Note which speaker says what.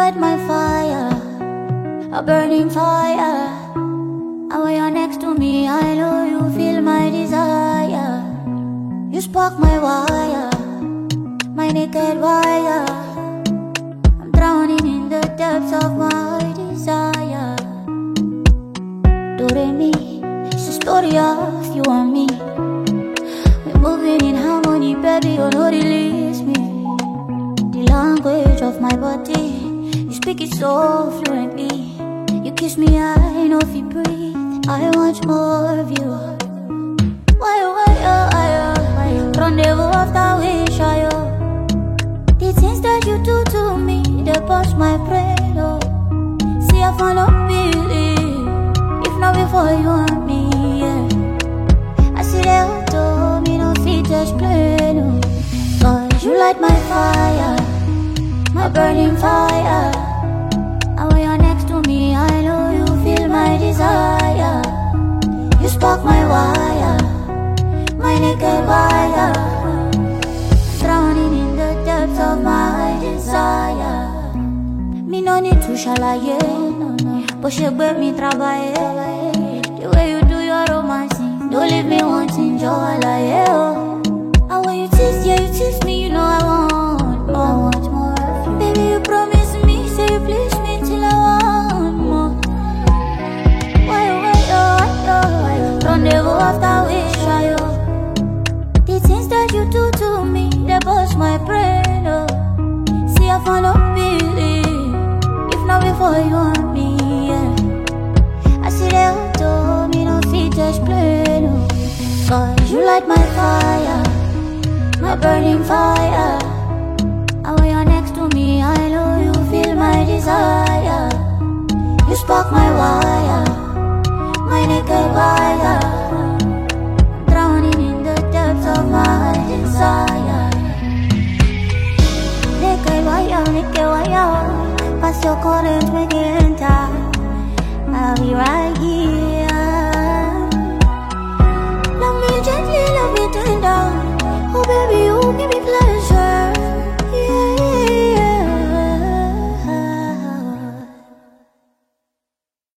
Speaker 1: light my fire, a burning fire. And when you're next to me, I know you feel my desire. You spark my wire, my naked wire. I'm drowning in the depths of my desire. Do-re-mi, it's a story of you and me. We're moving in harmony, baby, you know release me. The language of my body, you speak it so fluently. You kiss me, I know if you breathe. I want more of you. Why, rendezvous after wish, the things that you do to me, they bust my brain, oh. See, I found no believe, if not before you and me, yeah. I see they auto, me no fit explain, oh. Cause you light my fire, my burning fire. And when you're next to me, I know you feel my desire. You spark my wire, my naked wire. Drowning in the depths of my desire. Me no need to shalaye, but she bet me trabaye. The way you do your romancing, don't leave me wanting joy like oh. And when you tease, yeah, you tease me, you know I want more of you. Baby, you promise me, say you please me till I want more. Rendezvous after wish, the things that you do to me, they bust my brain, oh. See, I found no believe, if not before you and me, yeah. I see they auto, me no fit explain, oh. Cause you light my fire, my burning fire. And when you're next to me, I know you feel my desire. You spark my wire, my naked wire. I'm drowning in the depths of my desire. Naked wire. Pass your current, make it enter. I'll be right here.